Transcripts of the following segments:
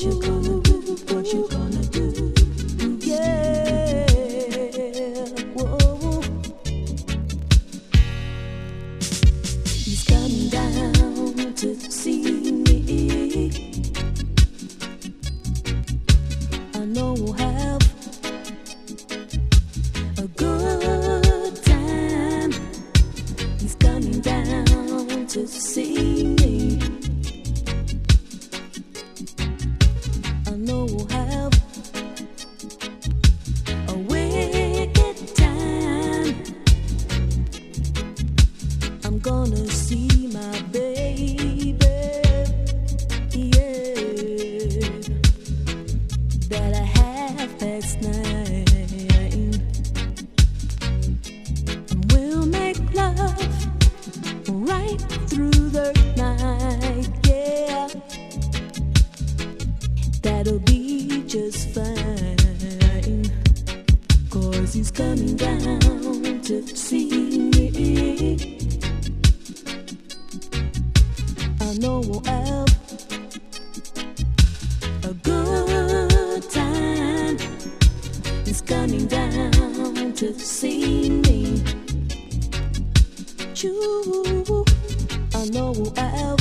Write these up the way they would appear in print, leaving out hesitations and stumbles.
you gonna do? What you gonna do? Yeah. Whoa. He's coming down to see me. I know we'll have a good time. He's coming down to see me. I know we'll have a wicked time. I'm gonna see my baby, yeah, that I have past 9. And we'll make love right through the night, yeah. That'll be just fine. 'Cause he's coming down to see me. I know we'll have a good time. He's coming down to see me. Choo, I know we'll have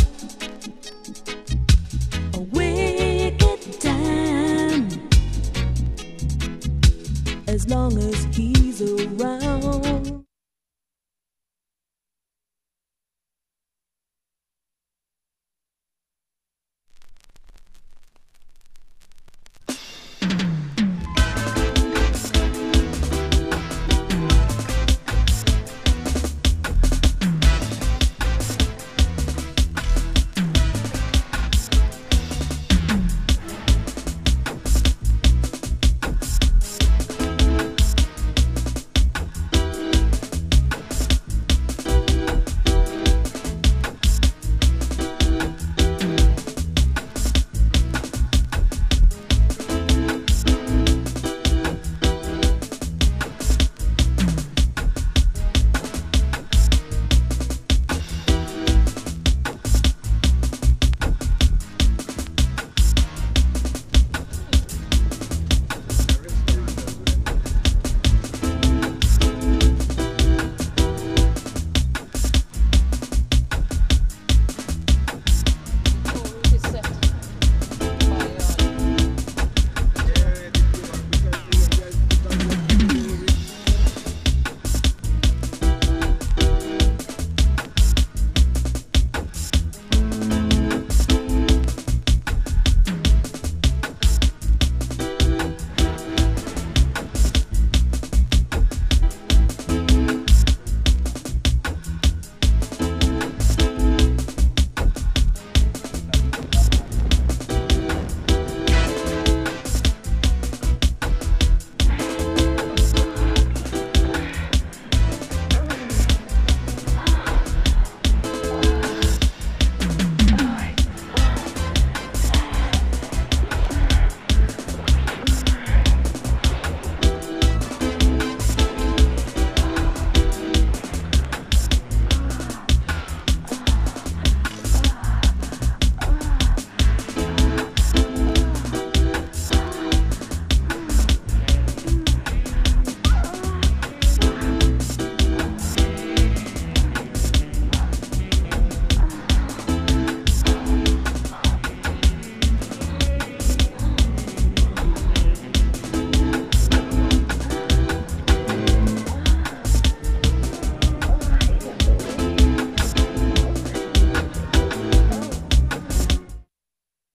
a wicked time as long as he's around.